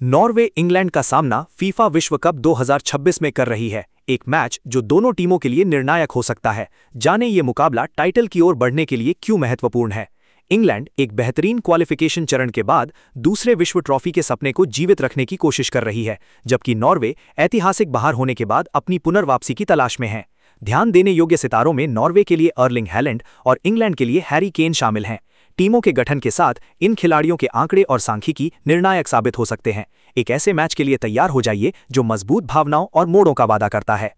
Norway England का सामना FIFA विश्व कप 2026 में कर रही है। एक मैच जो दोनों टीमों के लिए निर्णायक हो सकता है। जाने ये मुकाबला टाइटल की ओर बढ़ने के लिए क्यों महत्वपूर्ण है। इंग्लैंड एक बेहतरीन क्वालिफिकेशन चरण के बाद दूसरे विश्व ट्रॉफी के सपने को जीवित रखने की कोशिश कर रही है, जबकि नॉर्वे ऐतिहासिक बाहर होने के बाद अपनी पुनर्वापसी की तलाश में है। ध्यान देने योग्य सितारों में नॉर्वे के लिए अर्लिंग हैलैंड और इंग्लैंड के लिए हैरी केन शामिल हैं। टीमों के गठन के साथ इन खिलाड़ियों के आंकड़े और सांख्यिकी निर्णायक साबित हो सकते हैं। एक ऐसे मैच के लिए तैयार हो जाइए जो मजबूत भावनाओं और मोड़ों का वादा करता है।